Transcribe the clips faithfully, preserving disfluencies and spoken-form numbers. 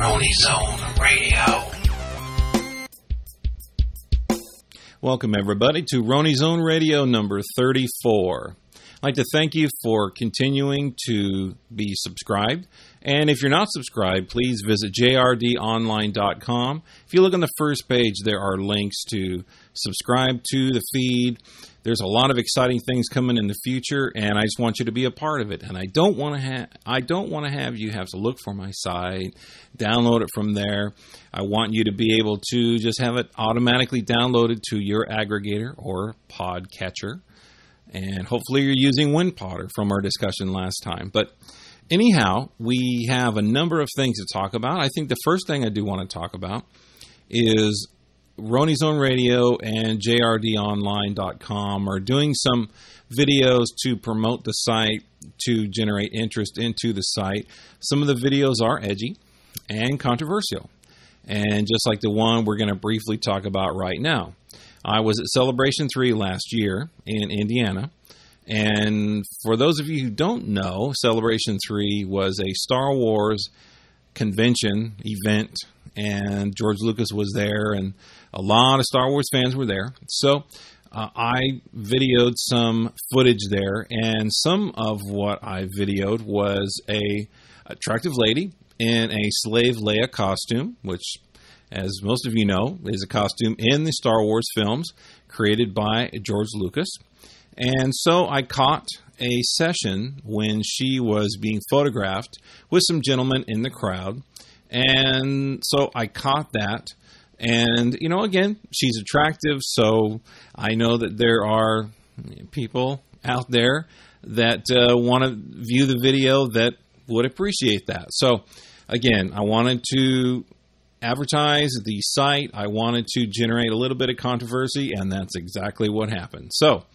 Rony Zone Radio. Welcome, everybody, to Rony Zone Radio number thirty-four. I'd like to thank you for continuing to be subscribed. And if you're not subscribed, please visit j r d online dot com. If you look on the first page, there are links to subscribe to the feed. There's a lot of exciting things coming in the future, and I just want you to be a part of it. And I don't want to have I don't want to have you have to look for my site, download it from there. I want you to be able to just have it automatically downloaded to your aggregator or podcatcher. And hopefully you're using WinPodder from our discussion last time. But anyhow, we have a number of things to talk about. I think the first thing I do want to talk about is Rony Zone Radio and j r d online dot com are doing some videos to promote the site, to generate interest into the site. Some of the videos are edgy and controversial. And just like the one we're going to briefly talk about right now. I was at Celebration three last year in Indiana. And for those of you who don't know, Celebration three was a Star Wars convention event, and George Lucas was there, and a lot of Star Wars fans were there. So uh, I videoed some footage there, and some of what I videoed was a attractive lady in a Slave Leia costume, which, as most of you know, is a costume in the Star Wars films created by George Lucas. And so I caught a session when she was being photographed with some gentlemen in the crowd. And so I caught that. And, you know, again, she's attractive, so I know that there are people out there that uh, want to view the video that would appreciate that. So, again, I wanted to advertise the site. I wanted to generate a little bit of controversy, and that's exactly what happened. So,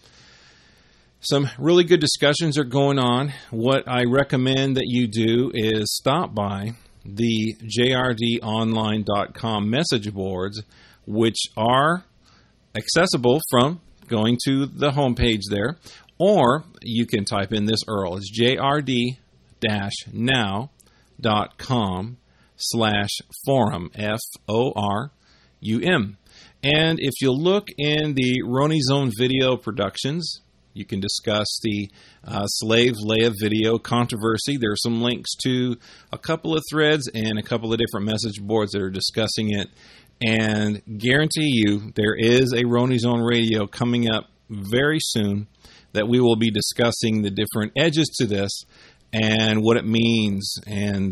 some really good discussions are going on. What I recommend that you do is stop by the j r d online dot com message boards, which are accessible from going to the homepage there, or you can type in this U R L. It's j r d dash now dot com slash forum, F O R U M. And if you look in the Rony Zone Video Productions, you can discuss the uh, Slave Leia video controversy. There are some links to a couple of threads and a couple of different message boards that are discussing it. And guarantee you, there is a Rony Zone Radio coming up very soon that we will be discussing the different edges to this and what it means, and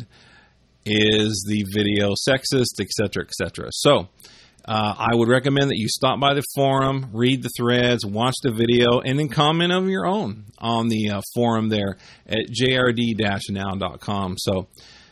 is the video sexist, et cetera, et cetera. So, Uh, I would recommend that you stop by the forum, read the threads, watch the video, and then comment on your own on the uh, forum there at j r d dash now dot com. So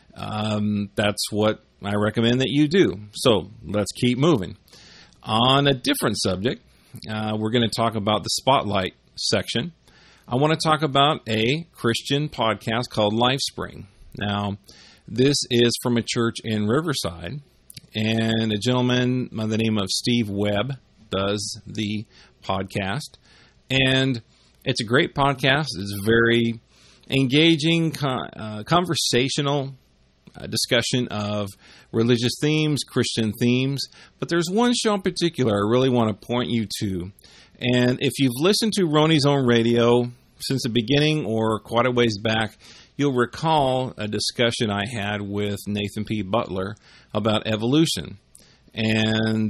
um, that's what I recommend that you do. So let's keep moving. On a different subject, uh, we're going to talk about the Spotlight section. I want to talk about a Christian podcast called LifeSpring. Now, this is from a church in Riverside. And a gentleman by the name of Steve Webb does the podcast. And it's a great podcast. It's very engaging, uh, conversational uh, discussion of religious themes, Christian themes. But there's one show in particular I really want to point you to. And if you've listened to Rony Zone Radio since the beginning or quite a ways back, you'll recall a discussion I had with Nathan P. Butler about evolution. And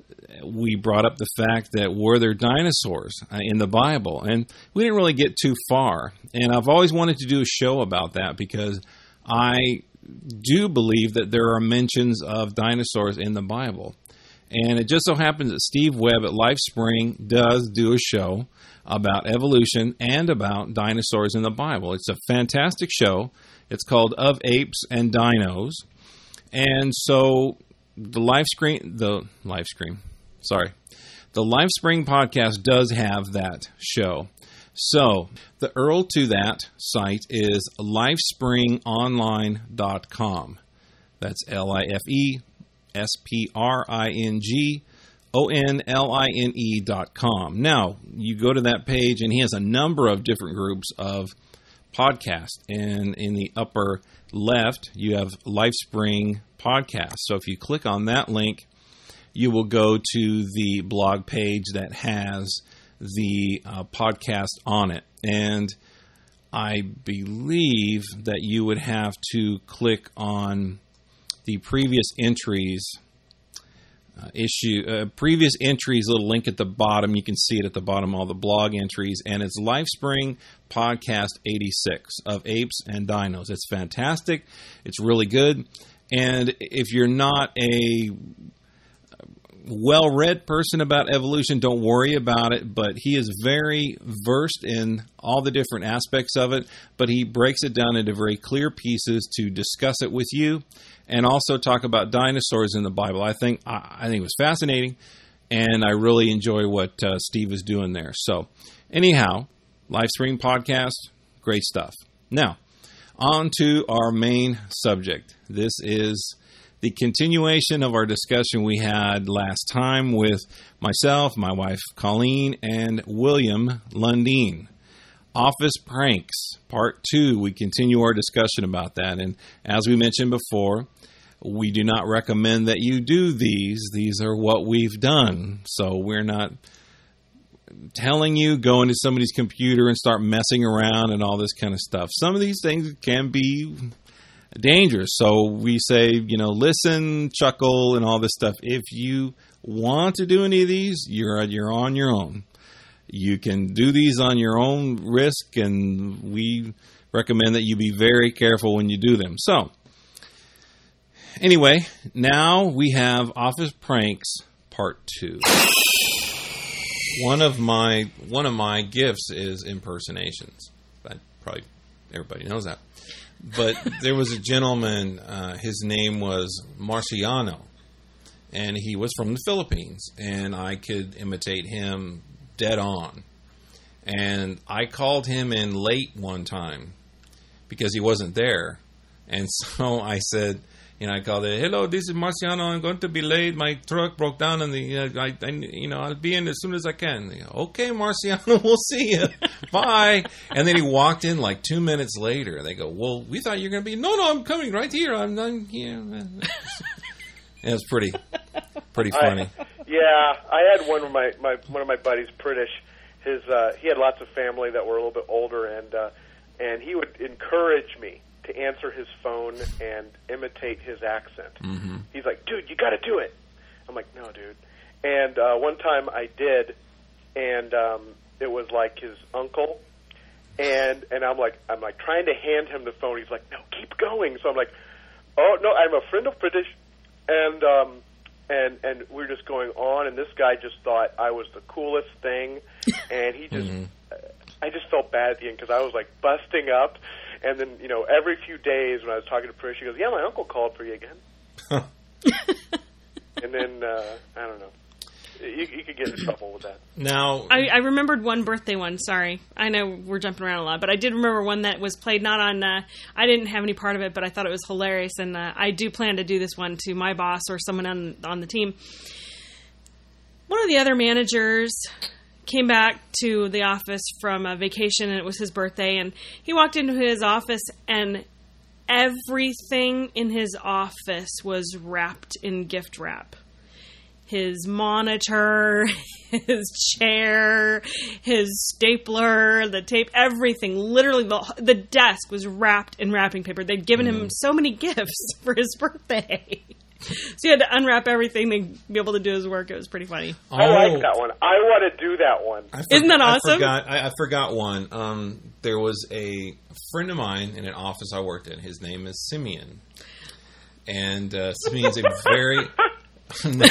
we brought up the fact that were there dinosaurs in the Bible? And we didn't really get too far. And I've always wanted to do a show about that because I do believe that there are mentions of dinosaurs in the Bible. And it just so happens that Steve Webb at LifeSpring does do a show about evolution and about dinosaurs in the Bible. It's a fantastic show. It's called Of Apes and Dinos. And so the LifeScreen, the LifeScreen, sorry, the LifeSpring podcast does have that show. So the U R L to that site is lifespring online dot com. That's L I F E S P R I N G O N L I N E dot com. Now, you go to that page, and he has a number of different groups of podcast. And in the upper left, you have LifeSpring Podcast. So if you click on that link, you will go to the blog page that has the uh, podcast on it. And I believe that you would have to click on the previous entries uh, issue, uh, previous entries, little link at the bottom. You can see it at the bottom, all the blog entries. And it's LifeSpring Podcast eighty-six of Apes and Dinos. It's fantastic. It's really good. And if you're not a well-read person about evolution, don't worry about it, but he is very versed in all the different aspects of it, but he breaks it down into very clear pieces to discuss it with you and also talk about dinosaurs in the Bible. I think I, I think it was fascinating, and I really enjoy what uh, Steve is doing there. So anyhow, LifeSpring Podcast, great stuff. Now, on to our main subject. This is the continuation of our discussion we had last time with myself, my wife Colleen, and William Lundeen. Office Pranks, Part two. We continue our discussion about that. And as we mentioned before, we do not recommend that you do these. These are what we've done. So we're not telling you go into somebody's computer and start messing around and all this kind of stuff. Some of these things can be dangerous. So we say, you know, listen, chuckle, and all this stuff. If you want to do any of these, you're you're on your own. You can do these on your own risk, and we recommend that you be very careful when you do them. So, anyway, now we have Office Pranks Part two. One of my one of my gifts is impersonations. That probably everybody knows that. But there was a gentleman, uh, his name was Marciano, and he was from the Philippines, and I could imitate him dead on. And I called him in late one time because he wasn't there. And so I said, you know, I called it, hello, this is Marciano, I'm going to be late, my truck broke down, and the, uh, I, I, you know, I'll be in as soon as I can. Go, okay, Marciano, we'll see you. Bye. And then he walked in like two minutes later. They go, well, we thought you were going to be, no, no, I'm coming right here. I'm not here. And it was pretty, pretty funny. I, yeah, I had one of my, my one of my buddies, British. His uh, he had lots of family that were a little bit older, and uh, and he would encourage me to answer his phone and imitate his accent. Mm-hmm. He's like, dude, you got to do it. I'm like, no, dude. And uh, one time I did, and um, it was like his uncle, and and I'm like, I'm like trying to hand him the phone. He's like, no, keep going. So I'm like, oh no, I'm a friend of British, and um, and and we're just going on. And this guy just thought I was the coolest thing, and he just, mm-hmm. I just felt bad at the end because I was like busting up. And then, you know, every few days when I was talking to Prish, he goes, yeah, my uncle called for you again. And then, uh, I don't know. You, you could get in trouble with that. Now, I, I remembered one birthday one, sorry. I know we're jumping around a lot, but I did remember one that was played not on, uh, I didn't have any part of it, but I thought it was hilarious. And uh, I do plan to do this one to my boss or someone on, on the team. One of the other managers came back to the office from a vacation, and it was his birthday, and he walked into his office, and everything in his office was wrapped in gift wrap. His monitor, his chair, his stapler, the tape, everything, literally the, the desk was wrapped in wrapping paper. They'd given mm. him so many gifts for his birthday. So he had to unwrap everything to be able to do his work. It was pretty funny. Oh, I like that one. I want to do that one. I for- Isn't that awesome? I forgot, I, I forgot one. Um, there was a friend of mine in an office I worked in. His name is Simeon. And uh, Simeon's a very... no.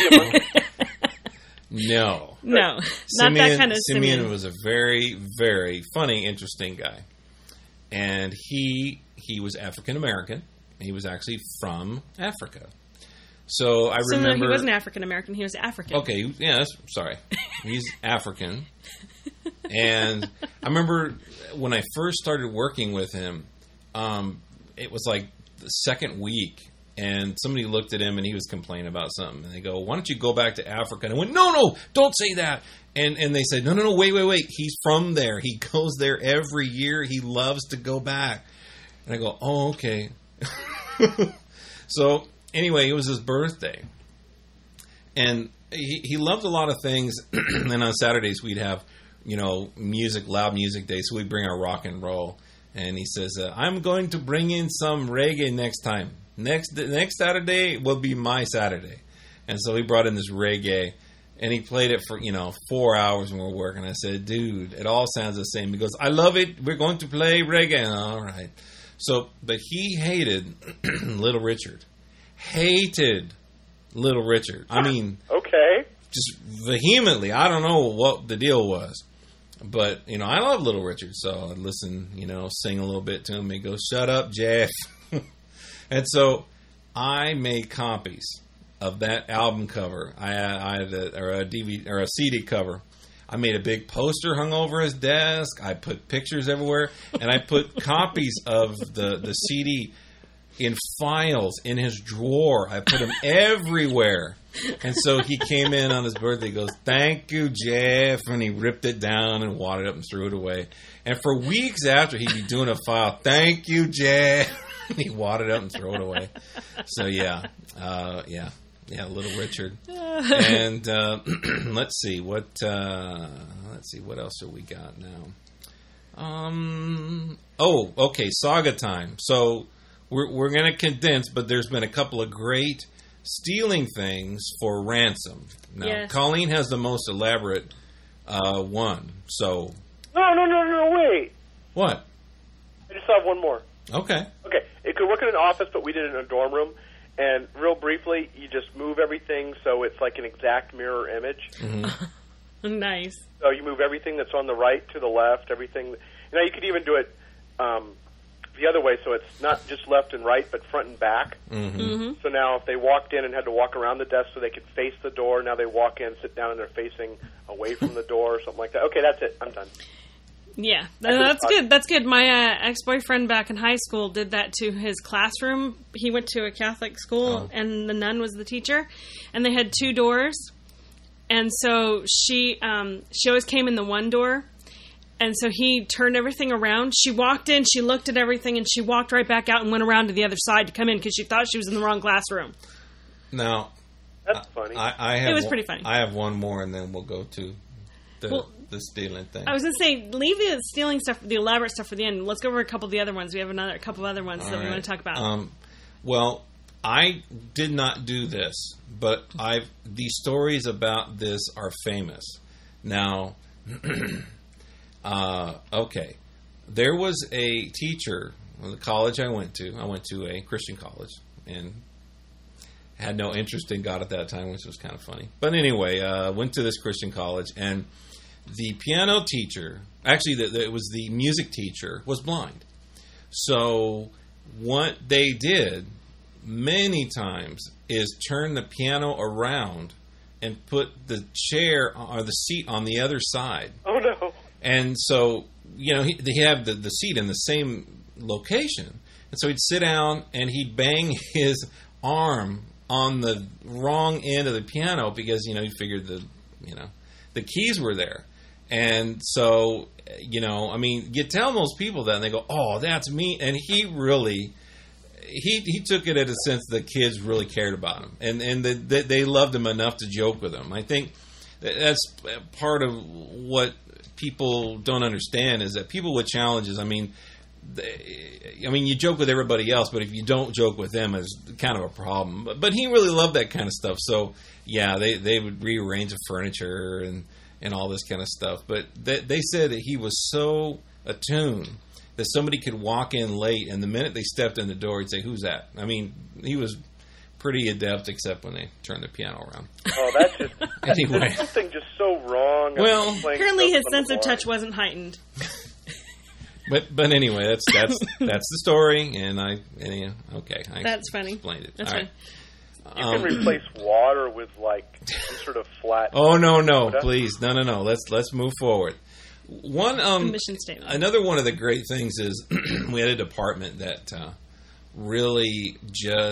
no. No. Not Simeon, that kind of Simeon. Simeon was a very, very funny, interesting guy. And he he was African-American. He was actually from Africa. So I so remember... No, he wasn't African-American. He was African. Okay, yeah, that's, sorry. He's African. And I remember when I first started working with him, um, it was like the second week, and somebody looked at him and he was complaining about something. And they go, "Why don't you go back to Africa?" And I went, "No, no, don't say that." And and they said, "No, no, no, wait, wait, wait. He's from there. He goes there every year. He loves to go back." And I go, "Oh, okay." So anyway, it was his birthday, and he he loved a lot of things. And on Saturdays we'd have, you know, music, loud music day. So we'd bring our rock and roll. And he says, uh, "I'm going to bring in some reggae next time. Next next Saturday will be my Saturday." And so he brought in this reggae, and he played it for, you know, four hours when we were working. I said, "Dude, it all sounds the same." He goes, "I love it. We're going to play reggae." All right. So, but he hated Little Richard. Hated Little Richard. I mean, okay, just vehemently. I don't know what the deal was. But, you know, I love Little Richard, so I'd listen, you know, sing a little bit to him. He goes, "Shut up, Jeff." And so I made copies of that album cover. I, I had a, or a D V D or a C D cover. I made a big poster hung over his desk. I put pictures everywhere, and I put copies of the, the C D in files in his drawer. I put them everywhere. And so he came in on his birthday. He goes, "Thank you, Jeff." And he ripped it down and wadded up and threw it away. And for weeks after, he'd be doing a file. "Thank you, Jeff." And he wadded up and threw it away. So, yeah. Uh, yeah. Yeah, Little Richard. And uh, let's see. What uh, let's see. What else have we got now? Um. Oh, okay. Saga time. So we're, we're going to condense, but there's been a couple of great stealing things for ransom. Now, yes. Colleen has the most elaborate uh, one. So, no, no, no, no, wait. What? I just have one more. Okay. Okay, it could work in an office, but we did it in a dorm room. And real briefly, you just move everything so it's like an exact mirror image. Mm-hmm. Nice. So you move everything that's on the right to the left. Everything. You know, you could even do it um, the other way, so it's not just left and right, but front and back. Mm-hmm. Mm-hmm. So now if they walked in and had to walk around the desk so they could face the door, now they walk in, sit down, and they're facing away from the door or something like that. Okay, that's it. I'm done. Yeah, that's good. That's good. My uh, ex-boyfriend back in high school did that to his classroom. He went to a Catholic school, Oh. and the nun was the teacher, and they had two doors. And so she um, she always came in the one door, and so he turned everything around. She walked in, she looked at everything, and she walked right back out and went around to the other side to come in because she thought she was in the wrong classroom. Now, That's funny. I, I have It was one, pretty funny. I have one more, and then we'll go to the Well, the stealing thing. I was going to say, leave the stealing stuff, the elaborate stuff for the end. Let's go over a couple of the other ones. We have another a couple of other ones All that we right. want to talk about. Um, well, I did not do this, but I've the stories about this are famous. Now, uh, okay, there was a teacher in the college I went to. I went to a Christian college and had no interest in God at that time, which was kind of funny. But anyway, uh, went to this Christian college, and the piano teacher, actually, the, the, it was the music teacher, was blind. So what they did many times is turn the piano around and put the chair or the seat on the other side. Oh, no. And so, you know, he, he had the, the seat in the same location. And so he'd sit down and he'd bang his arm on the wrong end of the piano because, you know, he figured the, you know, the keys were there. And so, you know, I mean, you tell most people that and they go, "Oh, that's me." And he really, he he took it in a sense the kids really cared about him. And, and the, the, they loved him enough to joke with him. I think that's part of what people don't understand is that people with challenges, I mean, they, I mean, you joke with everybody else, but if you don't joke with them, it's kind of a problem. But, but he really loved that kind of stuff. So, yeah, they, they would rearrange the furniture and, and all this kind of stuff. But they, they said that he was so attuned that somebody could walk in late, and the minute they stepped in the door, he'd say, "Who's that?" I mean, he was pretty adept, except when they turned the piano around. Oh, that's just Anyway. there's something just so wrong. Well, about playing Apparently stuff his on the sense of floor. touch wasn't heightened. But but anyway, that's that's that's the story, and I and, okay, I That's funny. explained it. That's All funny. right. You Um, can replace water with like some sort of flat. Oh no no soda. please no no no let's let's move forward. One um Mission statement. another one of the great things is we had a department that uh, really just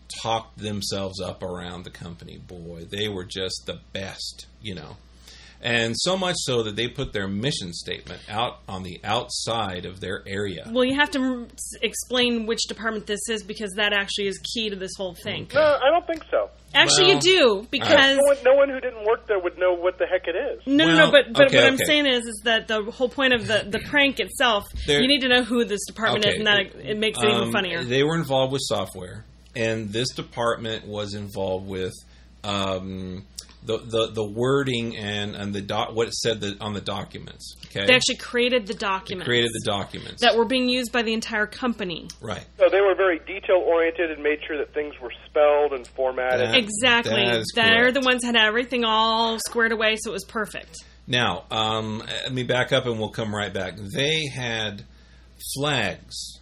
talked themselves up around the company. Boy, they were just the best, you know. And so much so that they put their mission statement out on the outside of their area. Well, you have to m- explain which department this is because that actually is key to this whole thing. Okay. No, I don't think so. Actually, Well, you do because No one, no one who didn't work there would know what the heck it is. no, no, Well, no. But but okay, what I'm okay. saying is, is that the whole point of the, the prank itself, There- you need to know who this department Okay. is, and that it, it makes it even Um, funnier. They were involved with software, and this department was involved with um, the, the the wording and and the doc, what it said the, on the documents. Okay, They actually created the documents created the documents that were being used by the entire company. right. So they were very detail-oriented and made sure that things were spelled and formatted. That- Exactly. that is They're correct. the ones that had everything all squared away, so it was perfect. Now, um, let me back up, and we'll come right back. They had flags.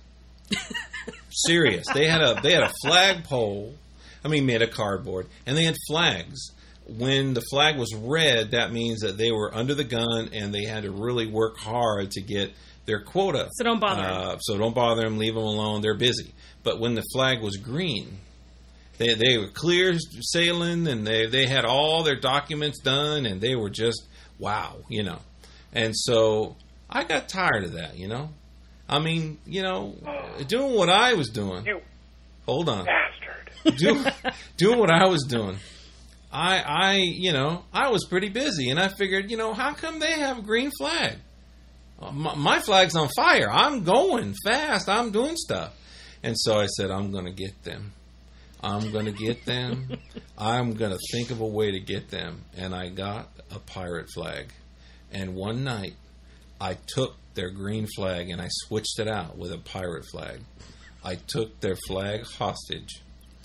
Serious. They had a they had a flagpole. I mean, made of cardboard, and they had flags. When the flag was red, that means that they were under the gun, and they had to really work hard to get their quota. So don't bother 'em. Uh, so don't bother them. Leave them alone. They're busy. But when the flag was green, they they were clear sailing, and they they had all their documents done, and they were just wow, you know. And so I got tired of that, you know. I mean, you know, doing what I was doing. You Hold on. bastard. Do, doing what I was doing. I, I, you know, I was pretty busy, and I figured, you know, how come they have a green flag? Uh, My, my flag's on fire. I'm going fast. I'm doing stuff. And so I said, I'm going to get them. I'm going to get them. I'm going to think of a way to get them. And I got a pirate flag. And one night, I took their green flag and I switched it out with a pirate flag. I took their flag hostage.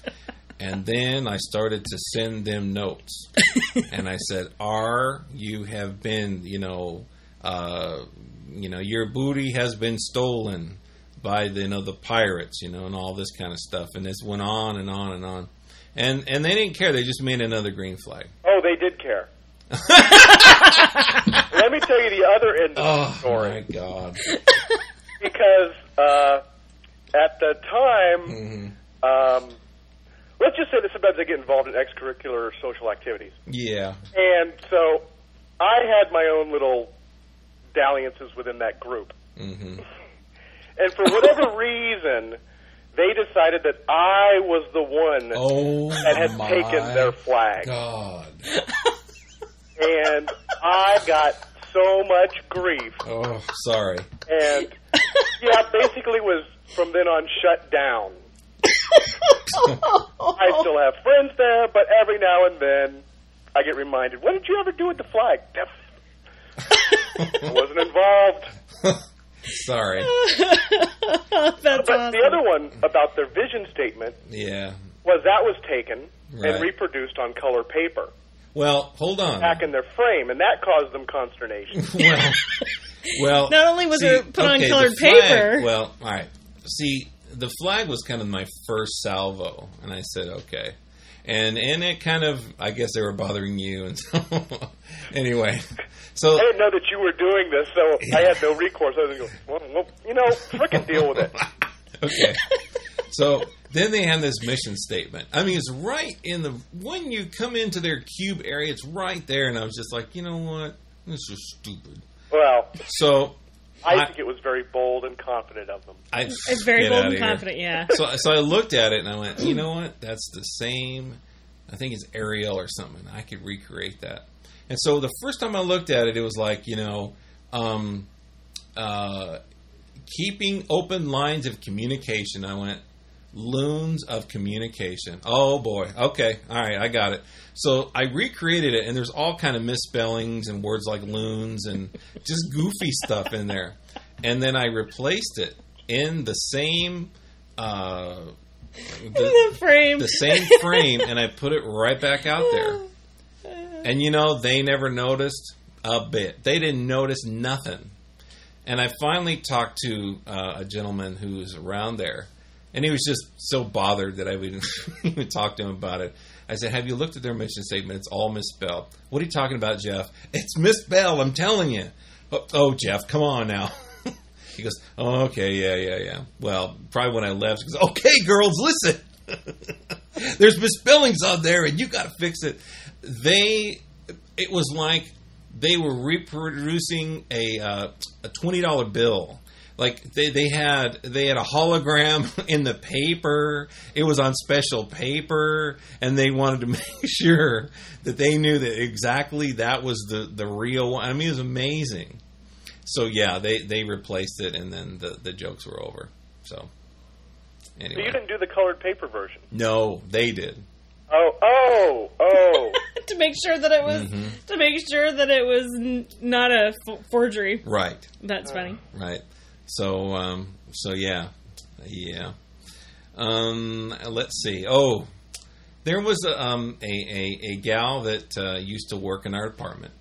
And then I started to send them notes. And I said, R, you have been, you know, uh, you know, your booty has been stolen by the, you know, the pirates, you know, and all this kind of stuff. And this went on and on and on. And and they didn't care. They just made another green flag. Oh, they did care. Let me tell you the other end of the Oh, story. my God. Because uh, at the time, Mm-hmm. um, let's just say that sometimes I get involved in extracurricular or social activities. Yeah. And so I had my own little dalliances within that group. Mm-hmm. And for whatever reason, they decided that I was the one Oh, that had my taken their flag. God. And I got so much grief. Oh, sorry. And, yeah, basically was from then on shut down. I still have friends there, but every now and then I get reminded, what did you ever do with the flag? I wasn't involved. Sorry. That's But awesome. the other one about their vision statement Yeah. was that was taken Right. and reproduced on color paper Well, hold on. back in their frame, and that caused them consternation. well, well, Not only was see, it put on okay, colored the flag- paper. Well, all right. See, the flag was kind of my first salvo, and I said, okay. And and it kind of, I guess they were bothering you, and so anyway, so I didn't know that you were doing this, so I had no recourse. I was going, well, well, you know, frickin' deal with it. okay. So then they have this mission statement. I mean, it's right in the when you come into their cube area, it's right there, and I was just like, you know what, this is stupid. Well, So I, I- think it was very bold and confident of them. I It's very get bold outta and here. confident, yeah. So, so I looked at it and I went, you know what? That's the same. I think it's Ariel or something. I could recreate that. And so the first time I looked at it, it was like, you know, um, uh, keeping open lines of communication. I went, loons of communication. Oh boy. Okay. All right. I got it. So I recreated it, and there's all kind of misspellings and words like loons and just goofy stuff in there. And then I replaced it in the same uh, the, The frame. the same frame, and I put it right back out there. And you know, they never noticed a bit. They didn't notice nothing. And I finally talked to uh, a gentleman who was around there, and he was just so bothered that I would even talk to him about it. I said, have you looked at their mission statement? It's all misspelled. What are you talking about, Jeff? It's misspelled, I'm telling you. Oh, oh Jeff, come on now. He goes, oh, okay, yeah, yeah, yeah. Well, probably when I left, he goes, okay, girls, listen. There's misspellings on there, and you got to fix it. They, it was like they were reproducing a uh, a twenty dollar bill. Like they, they had they had a hologram in the paper. It was on special paper, and they wanted to make sure that they knew that exactly that was the, the real one. I mean, it was amazing. So yeah, they, they replaced it, and then the, the jokes were over. So anyway, so you didn't do the colored paper version? No, they did. Oh, oh, oh! to make sure that it was Mm-hmm. to make sure that it was n- not a f- forgery. Right. That's funny. Right. So, um, so yeah, yeah. Um, let's see. Oh, there was a, um, a, a, a gal that uh, used to work in our department,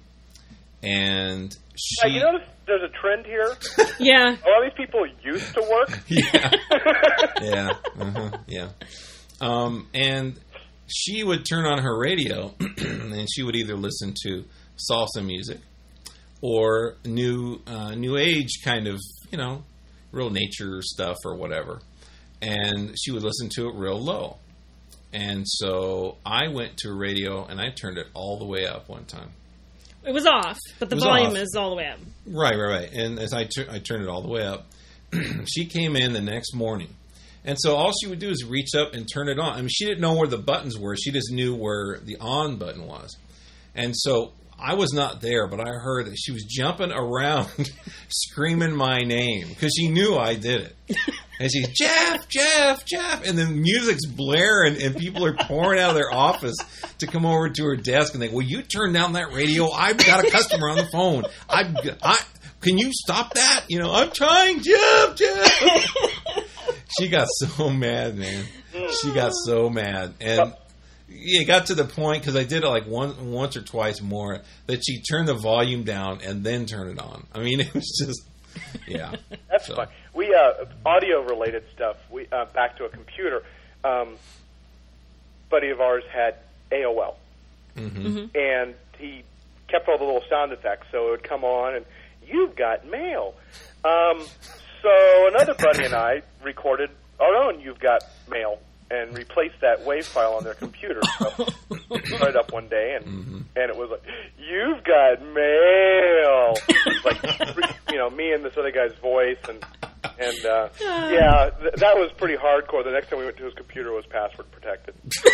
and she. Uh, you notice there's a trend here. Yeah. A lot of these people used to work. Yeah. Yeah. Uh-huh. Yeah. Um, and she would turn on her radio, and she would either listen to salsa music or new uh, new age kind of, you know, real nature stuff or whatever. And she would listen to it real low. And so I went to radio and I turned it all the way up one time. It was off, but the It was volume off. is all the way up. Right, right, right. And as I, tur- I turned it all the way up, she came in the next morning. And so all she would do is reach up and turn it on. I mean, she didn't know where the buttons were. She just knew where the on button was. And so I was not there, but I heard that she was jumping around screaming my name because she knew I did it. And she's, Jeff, Jeff, Jeff. And then music's blaring and people are pouring out of their office to come over to her desk. And they, will you turn down that radio? I've got a customer on the phone. I've, I, can you stop that? You know, I'm trying, Jeff, Jeff. She got so mad, man. She got so mad. And it got to the point, because I did it like one, once or twice more, that she turned the volume down and then turned it on. I mean, it was just, yeah. That's so. fine. We, uh, audio-related stuff, we uh, back to a computer. Um, buddy of ours had A O L. Mm-hmm. Mm-hmm. And he kept all the little sound effects, so it would come on, and you've got mail. Um, so another buddy and I recorded our own You've Got Mail and replaced that WAV file on their computer. So we started up one day, and Mm-hmm. and it was like, you've got mail. Like, you know, me and this other guy's voice, and and uh, yeah, th- that was pretty hardcore. The next time we went to his computer, it was password protected.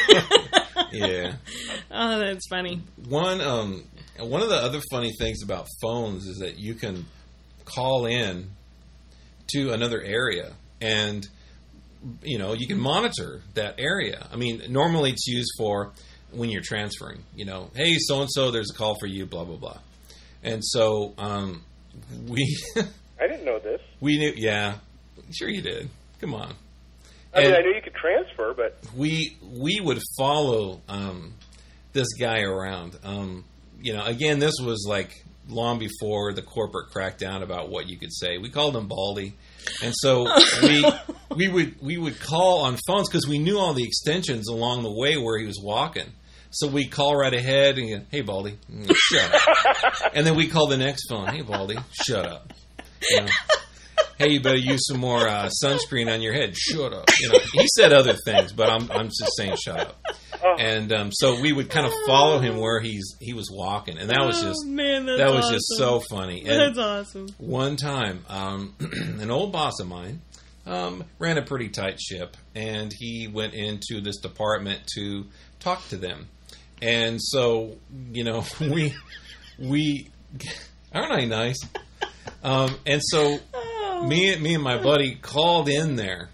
Yeah. Oh, that's funny. One, um, one of the other funny things about phones is that you can call in to another area and, you know, you can monitor that area. I mean, normally it's used for when you're transferring, you know, hey, so-and-so, there's a call for you, blah, blah, blah. And so um, we... I didn't know this. we knew, yeah, sure you did. Come on. I mean, And I knew you could transfer, but we we would follow um, this guy around. Um, you know, again, this was like long before the corporate crackdown about what you could say. We called him Baldy, and so we we would we would call on phones because we knew all the extensions along the way where he was walking. So we call right ahead and go, hey Baldy, shut up. And then we call the next phone, hey Baldy, shut up. You know, hey, you better use some more uh, sunscreen on your head. Shut up. You know, he said other things, but I'm I'm just saying shut up. And um, so we would kind of follow him where he's he was walking, and that was just oh, man, that's that was awesome. just so funny. And That's awesome. one time, um, an old boss of mine um, ran a pretty tight ship, and he went into this department to talk to them. And so, you know, we we aren't I nice? Um, and so Oh. me, me and my buddy called in there,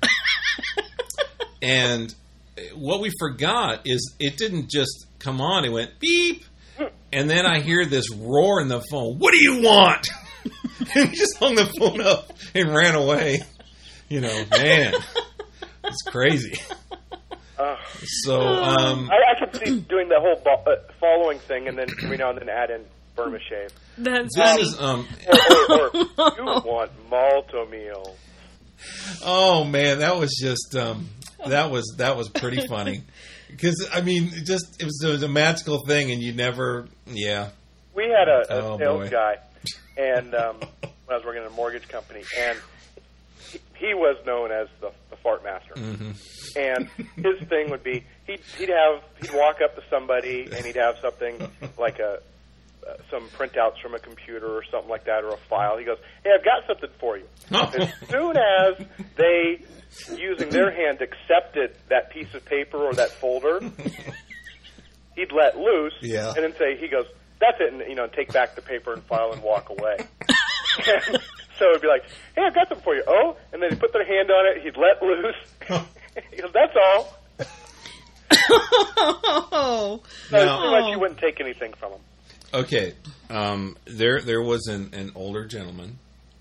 and what we forgot is it didn't just come on; it went beep, and then I hear this roar in the phone. What do you want? And he just hung the phone up and ran away. You know, man, it's crazy. uh, So, um, I, I could see doing the whole bo- uh, following thing, and then every now and then add in Burma Shave. That's this funny. is um. Or, or, or you want Malto meal. Oh man, that was just um, that was that was pretty funny because I mean, it just it was, it was a magical thing, and you never, yeah. We had a, a Oh, sales boy. guy, and um, when I was working in a mortgage company, and he, he was known as the, the fart master. Mm-hmm. And his thing would be he'd he'd have he'd walk up to somebody and he'd have something like a uh, some printouts from a computer or something like that, or a file. He goes, "Hey, I've got something for you." As soon as they, using their hand, accepted that piece of paper or that folder, he'd let loose, Yeah. and then say, he goes, "That's it," and, you know, take back the paper and file and walk away. And so it'd be like, "Hey, I've got something for you." Oh, and then he'd put their hand on it, he'd let loose. He goes, "That's all." Oh. So Now- pretty much you wouldn't take anything from him. Okay, um, there there was an, an older gentleman,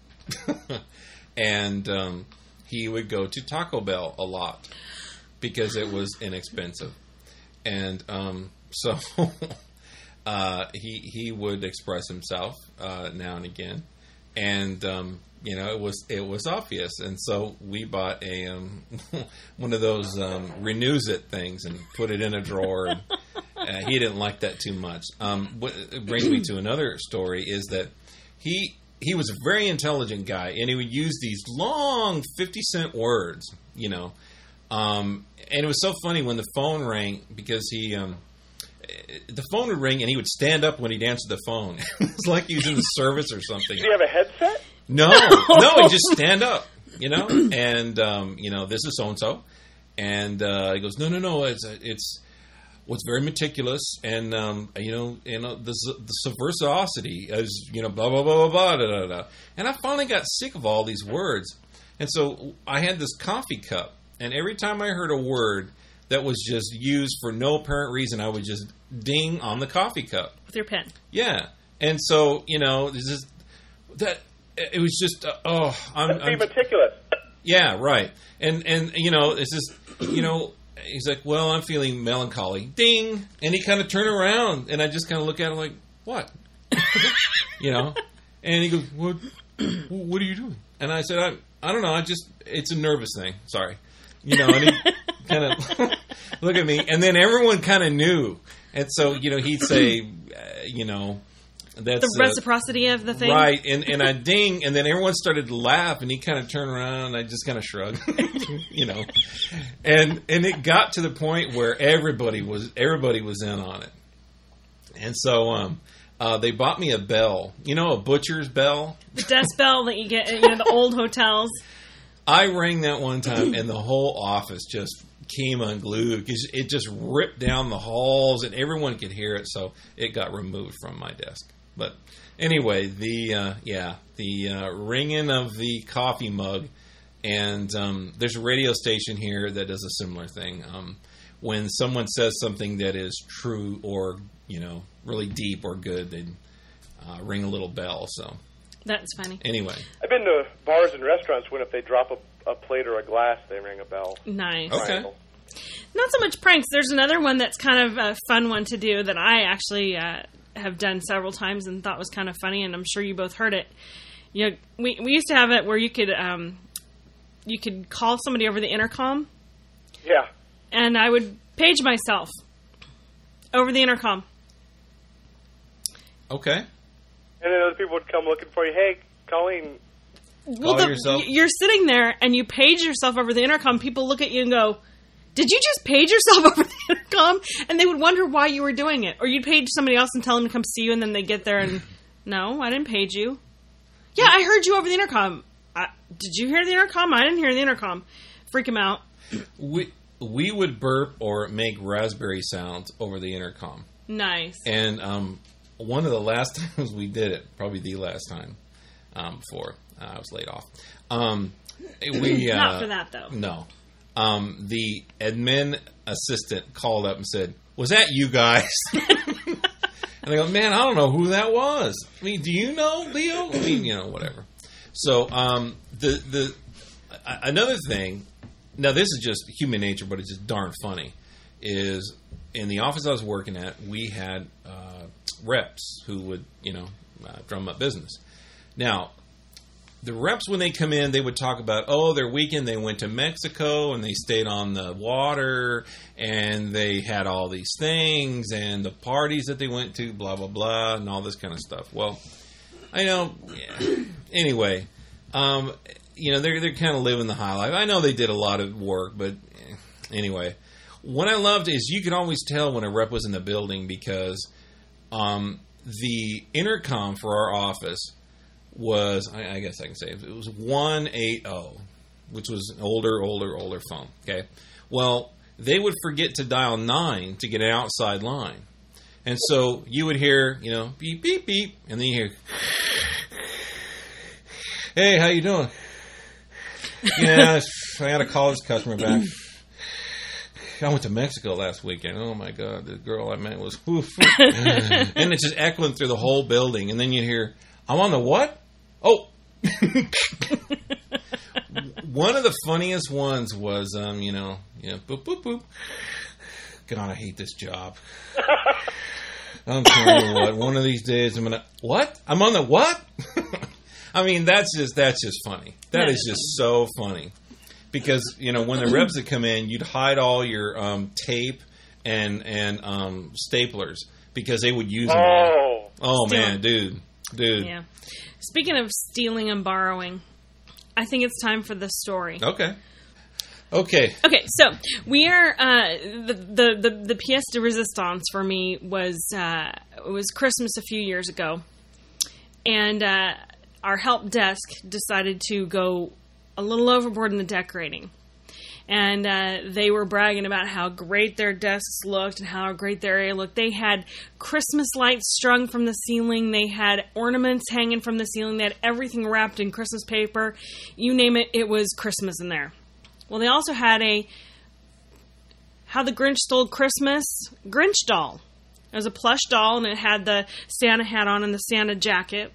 and um, he would go to Taco Bell a lot because it was inexpensive, and um, so uh, he he would express himself uh, now and again, and um, you know it was it was obvious, and so we bought a um, one of those um, renews it things and put it in a drawer. And, Uh, he didn't like that too much. Um, what brings me to another story is that he he was a very intelligent guy, and he would use these long fifty cent words, you know. Um, and it was so funny when the phone rang because he um, the phone would ring and he would stand up when he'd answer the phone. It was like he was in the service or something. Do you have a headset? No, no, he'd just stand up, you know, and um, you know, this is so and so, and uh, he goes, no, no, no, it's it's. What's very meticulous, and um, you know, you know, the the subversiosity is, you know, blah blah blah blah blah da, da, da. And I finally got sick of all these words, and so I had this coffee cup, and every time I heard a word that was just used for no apparent reason, I would just ding on the coffee cup With your pen. Yeah, and so you know, this is that it was just uh, oh, I'm, Let's be I'm meticulous. yeah, right, and and you know, it's just you know. He's like, well, I'm feeling melancholy. Ding! And he kind of turned around, and I just kind of look at him like, what? You know? And he goes, what, what are you doing? And I said, I, I don't know. I just, it's a nervous thing. Sorry. You know, and he kind of look at me. And then everyone kind of knew. And so, you know, he'd say, uh, you know, that's The reciprocity of the thing. right, and and I ding, and then everyone started to laugh, and he kind of turned around, and I just kind of shrugged, you know, and and it got to the point where everybody was everybody was in on it, and so um, uh, they bought me a bell, you know, a butcher's bell. The desk bell that you get at, you know, the old hotels. I rang that one time, and the whole office just came unglued because it just ripped down the halls, and everyone could hear it, so it got removed from my desk. But anyway, the uh, yeah, the uh, ringing of the coffee mug, and um, there's a radio station here that does a similar thing. Um, when someone says something that is true or, you know, really deep or good, they uh, ring a little bell. So That's funny. anyway, I've been to bars and restaurants when if they drop a, a plate or a glass, they ring a bell. Nice. Okay. Triangle. Not so much pranks. There's another one that's kind of a fun one to do that I actually uh, have done several times and thought was kind of funny, and I'm sure you both heard it. You know, we we used to have it where you could um, you could call somebody over the intercom, Yeah. and I would page myself over the intercom. okay. And then other people would come looking for you. Hey, Colleen. Well, Call yourself. you're sitting there and you page yourself over the intercom. People look at you and go, "Did you just page yourself over the intercom?" And they would wonder why you were doing it. Or you'd page somebody else and tell them to come see you, and then they get there and, "No, I didn't page you." "Yeah, I heard you over the intercom." I, "Did you hear the intercom?" "I didn't hear the intercom." Freak them out. We we would burp or make raspberry sounds over the intercom. Nice. And um, one of the last times we did it, probably the last time um, before uh, I was laid off, um, we uh, Not for that, though. No, um, the admin assistant called up and said, "Was that you guys?" And I go, "Man, I don't know who that was. I mean, do you know, Leo? I mean, you know, whatever." So um, the the uh, another thing. Now, this is just human nature, but it's just darn funny, is in the office I was working at, we had uh, reps who would, you know, uh, drum up business. Now, the reps, when they come in, they would talk about, oh, their weekend, they went to Mexico, and they stayed on the water, and they had all these things, and the parties that they went to, blah, blah, blah, and all this kind of stuff. Well, I know, yeah. Anyway, um, you know, they're they're kind of living the high life. I know they did a lot of work, but anyway, what I loved is you could always tell when a rep was in the building because um, the intercom for our office was, I, I guess I can say, it was one eighty, which was an older, older, older phone. Okay, well, they would forget to dial nine to get an outside line. And so you would hear, you know, beep, beep, beep, and then you hear, hey, how you doing? Yeah, I had to call this customer back. I went to Mexico last weekend. Oh, my God, the girl I met was, woof. And it's just echoing through the whole building. And then you hear, I'm on the what? Oh. One of the funniest ones was, um, you know, you know, boop, boop, boop. God, I hate this job. I'm telling you what, one of these days I'm gonna what? I'm on the what? I mean, that's just that's just funny. That, that is, is just so funny. Because, you know, when the reps would come in, you'd hide all your um, tape and and um, staplers because they would use them. Oh, oh Steal. man, dude, dude. Yeah. Speaking of stealing and borrowing, I think it's time for the story. Okay. Okay. Okay, so we are uh, the, the the the pièce de résistance for me was uh, it was Christmas a few years ago, and uh, our help desk decided to go a little overboard in the decorating, and uh, they were bragging about how great their desks looked and how great their area looked. They had Christmas lights strung from the ceiling. They had ornaments hanging from the ceiling. They had everything wrapped in Christmas paper. You name it, it was Christmas in there. Well, they also had a How the Grinch Stole Christmas Grinch doll. It was a plush doll, and it had the Santa hat on and the Santa jacket.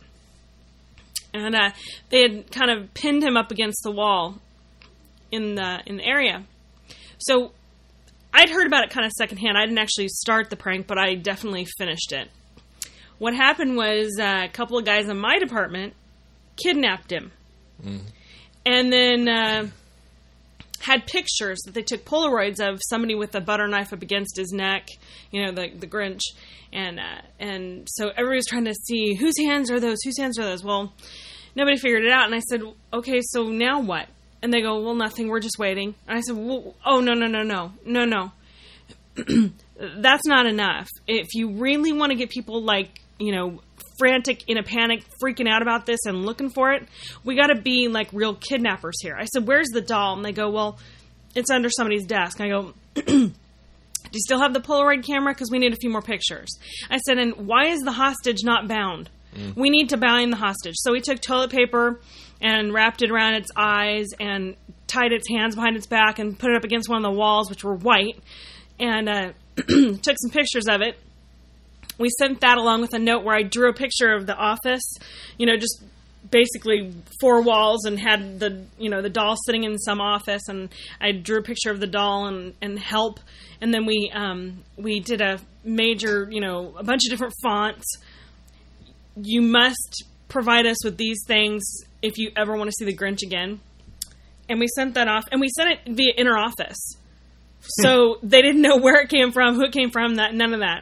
And uh, they had kind of pinned him up against the wall in the in the area. So I'd heard about it kind of secondhand. I didn't actually start the prank, but I definitely finished it. What happened was uh, a couple of guys in my department kidnapped him. Mm. And then... Uh, had pictures that they took Polaroids of somebody with a butter knife up against his neck, you know, the the Grinch. And uh, and so everybody was trying to see, whose hands are those? Whose hands are those? Well, nobody figured it out. And I said, okay, so now what? And they go, well, nothing. We're just waiting. And I said, well, oh, no, no, no, no. No, no. That's not enough. If you really want to get people, like, you know, frantic, in a panic, freaking out about this and looking for it, we got to be like real kidnappers here. I said, where's the doll? And they go, well, it's under somebody's desk. I go, do you still have the Polaroid camera? Because we need a few more pictures. I said, and why is the hostage not bound? Mm. We need to bind the hostage. So we took toilet paper and wrapped it around its eyes and tied its hands behind its back and put it up against one of the walls, which were white, and uh, took some pictures of it. We sent that along with a note where I drew a picture of the office, you know, just basically four walls, and had the, you know, the doll sitting in some office, and I drew a picture of the doll and, and help. And then we, um, we did a major, you know, a bunch of different fonts. You must provide us with these things if you ever want to see the Grinch again. And we sent that off, and we sent it via interoffice. So they didn't know where it came from, who it came from, that none of that.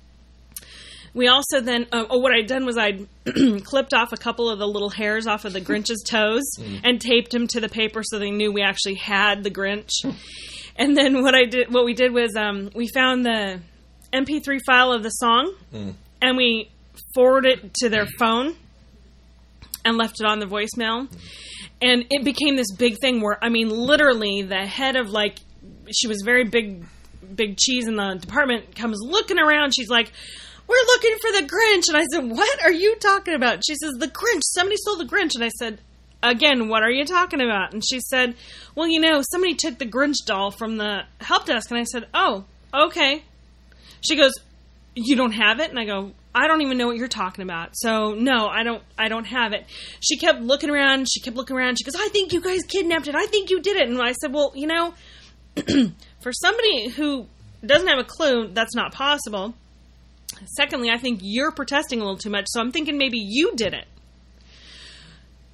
We also then, uh, oh, what I'd done was I'd clipped off a couple of the little hairs off of the Grinch's toes mm. and taped them to the paper so they knew we actually had the Grinch. And then what I did, what we did was um, we found the M P three file of the song mm. and we forwarded it to their phone and left it on the voicemail. Mm. And it became this big thing where, I mean, literally the head of, like, she was very big, big cheese in the department, comes looking around. She's like, we're looking for the Grinch. And I said, what are you talking about? She says, the Grinch. Somebody stole the Grinch. And I said, again, what are you talking about? And she said, well, you know, somebody took the Grinch doll from the help desk. And I said, oh, okay. She goes, you don't have it? And I go, I don't even know what you're talking about. So, no, I don't I don't have it. She kept looking around. She kept looking around. She goes, I think you guys kidnapped it. I think you did it. And I said, well, you know, for somebody who doesn't have a clue, that's not possible. Secondly, I think you're protesting a little too much, so I'm thinking maybe you did it.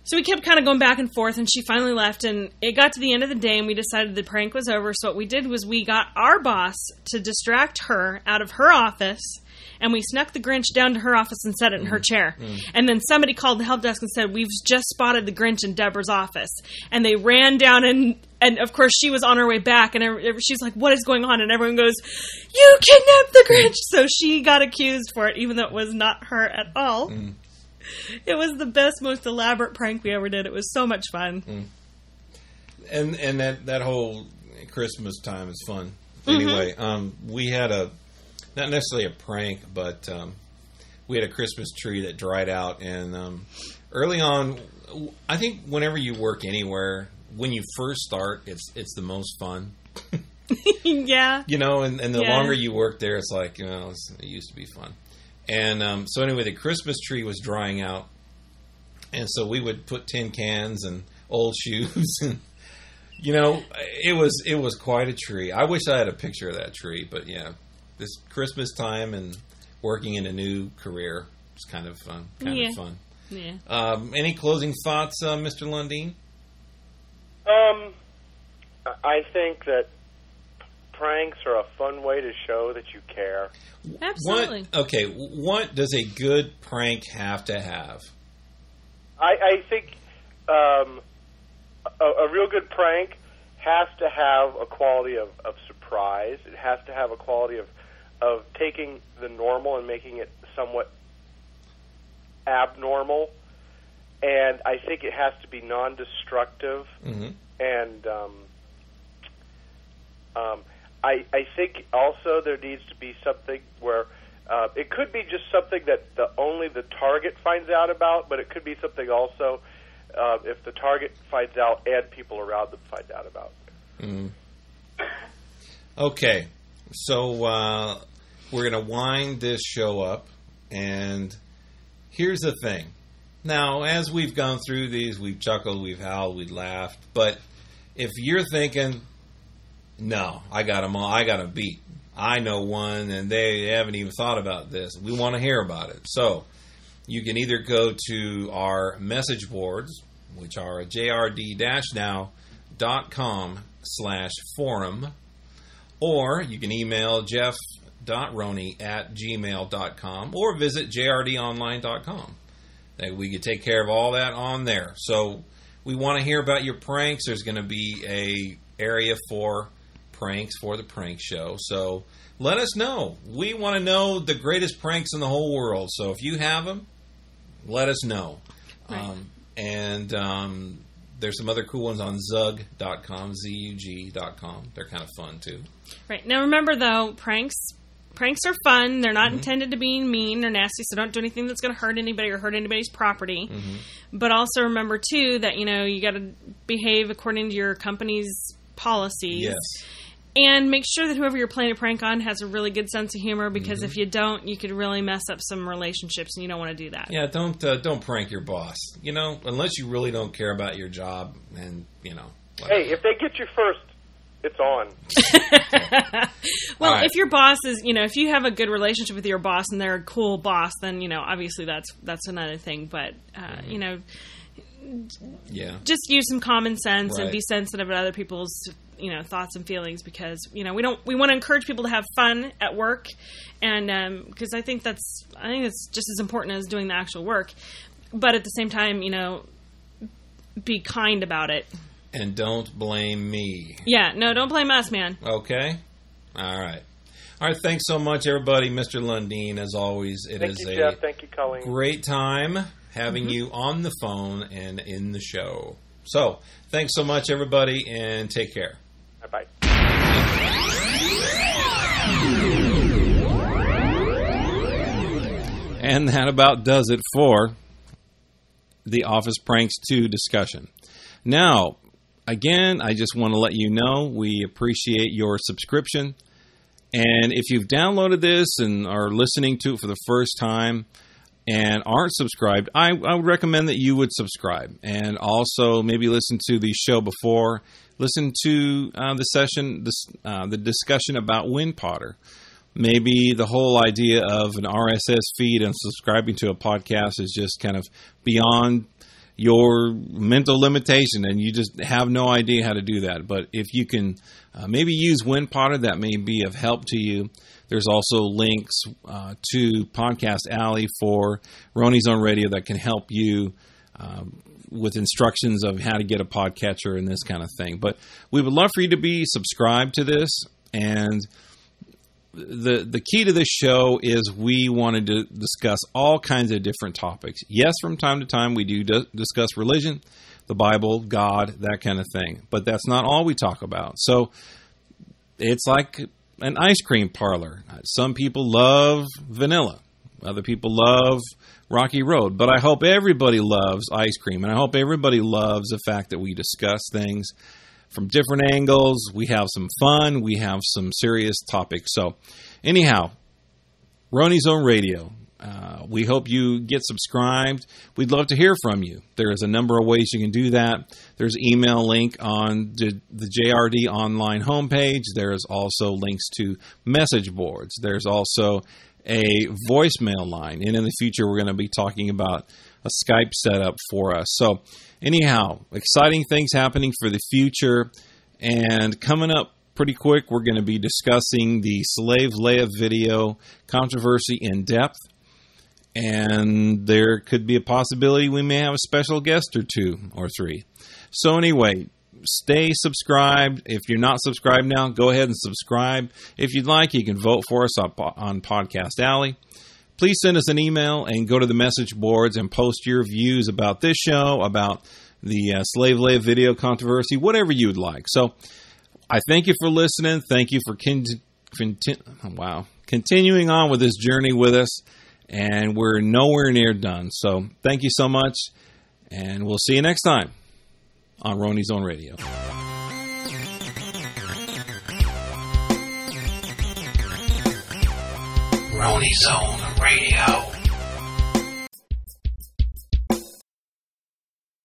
So we kept kind of going back and forth, and she finally left, and it got to the end of the day, and we decided the prank was over. So what we did was we got our boss to distract her out of her office, and we snuck the Grinch down to her office and set it in her chair. Mm. And then somebody called the help desk and said, we've just spotted the Grinch in Deborah's office. And they ran down, and, and of course, she was on her way back, and she's like, what is going on? And everyone goes, you kidnapped the Grinch! So she got accused for it, even though it was not her at all. Mm. It was the best, most elaborate prank we ever did. It was so much fun. Mm. And and that, that whole Christmas time is fun. Anyway, mm-hmm. um, we had a, not necessarily a prank, but um, we had a Christmas tree that dried out. And um, early on, I think whenever you work anywhere, when you first start, it's it's the most fun. Yeah. You know, and, and the yeah. longer you work there, it's like, you know, it's, it used to be fun. And um, so anyway, the Christmas tree was drying out. And so we would put tin cans and old shoes. And, you know, it was it was quite a tree. I wish I had a picture of that tree. But, yeah, this Christmas time and working in a new career was kind of fun. Kind yeah. of fun. Yeah. Um, any closing thoughts, uh, Mister Lundeen? Um, I think that pranks are a fun way to show that you care. Absolutely. What, okay, what does a good prank have to have? I, I think um, a, a real good prank has to have a quality of, of surprise. It has to have a quality of, of taking the normal and making it somewhat abnormal. And I think it has to be non-destructive. Mm-hmm. And um, um, I, I think also there needs to be something where uh, it could be just something that the, only the target finds out about, but it could be something also uh, if the target finds out and people around them find out about. Mm. Okay, so uh, we're going to wind this show up, and here's the thing. Now, as we've gone through these, we've chuckled, we've howled, we've laughed, but if you're thinking, no, I got them all, I got them beat, I know one, and they haven't even thought about this, we want to hear about it. So, you can either go to our message boards, which are at jrd-now dot com slash forum, or you can email jeff.roney at gmail dot com, or visit j r d online dot com. We can take care of all that on there. So we want to hear about your pranks. There's going to be a area for pranks for the prank show. So let us know. We want to know the greatest pranks in the whole world. So if you have them, let us know. Right. Um, and um, there's some other cool ones on zug dot com, Z U G dot com. They're kind of fun, too. Right. Now, remember, though, pranks... Pranks are fun. They're not mm-hmm. intended to be mean or nasty, so don't do anything that's going to hurt anybody or hurt anybody's property. Mm-hmm. But also remember, too, that, you know, you got to behave according to your company's policies. Yes. And make sure that whoever you're playing a prank on has a really good sense of humor, because mm-hmm. if you don't, you could really mess up some relationships, and you don't want to do that. Yeah, don't uh, don't prank your boss. You know, unless you really don't care about your job, and, you know. Whatever. Hey, if they get you first, it's on. Well, right. If your boss is, you know, if you have a good relationship with your boss and they're a cool boss, then, you know, obviously that's that's another thing. But, uh, mm-hmm. you know, yeah, just use some common sense right. and be sensitive to other people's, you know, thoughts and feelings, because, you know, we don't we want to encourage people to have fun at work, and because um, I think that's I think it's just as important as doing the actual work. But at the same time, you know, be kind about it. And don't blame me. Yeah, no, don't blame us, man. Okay? All right. All right, thanks so much, everybody. Mister Lundeen, as always, it Thank is you, a Jeff. Thank you, Colleen. great time having mm-hmm. you on the phone and in the show. So, thanks so much, everybody, and take care. Bye-bye. And that about does it for the Office Pranks two discussion. Now, again, I just want to let you know we appreciate your subscription. And if you've downloaded this and are listening to it for the first time and aren't subscribed, I, I would recommend that you would subscribe. And also maybe listen to the show before. Listen to uh, the session, this, uh, the discussion about WinPotter. Maybe the whole idea of an R S S feed and subscribing to a podcast is just kind of beyond your mental limitation and you just have no idea how to do that. But if you can uh, maybe use WinPotter, that may be of help to you. There's also links uh, to Podcast Alley for Ronnie's Own Radio that can help you um, with instructions of how to get a podcatcher and this kind of thing. But we would love for you to be subscribed to this. And the the key to this show is we wanted to discuss all kinds of different topics. Yes, from time to time we do d- discuss religion, the Bible, God, that kind of thing. But that's not all we talk about. So it's like an ice cream parlor. Some people love vanilla. Other people love Rocky Road. But I hope everybody loves ice cream. And I hope everybody loves the fact that we discuss things from different angles. We have some fun. We have some serious topics. So anyhow, Ronnie's Own Radio. Uh, we hope you get subscribed. We'd love to hear from you. There is a number of ways you can do that. There's an email link on the, the J R D online homepage. There's also links to message boards. There's also a voicemail line. And in the future, we're going to be talking about a Skype setup for us. So anyhow, exciting things happening for the future. And coming up pretty quick, we're going to be discussing the Slave Leia video controversy in depth. And there could be a possibility we may have a special guest or two or three. So anyway, stay subscribed. If you're not subscribed now, go ahead and subscribe. If you'd like, you can vote for us on, on Podcast Alley. Please send us an email and go to the message boards and post your views about this show, about the uh, Slave Leia video controversy, whatever you would like. So I thank you for listening. Thank you for con- conti- wow continuing on with this journey with us. And we're nowhere near done. So thank you so much. And we'll see you next time on Ronnie's Own Radio. Ronnie's Own Radio.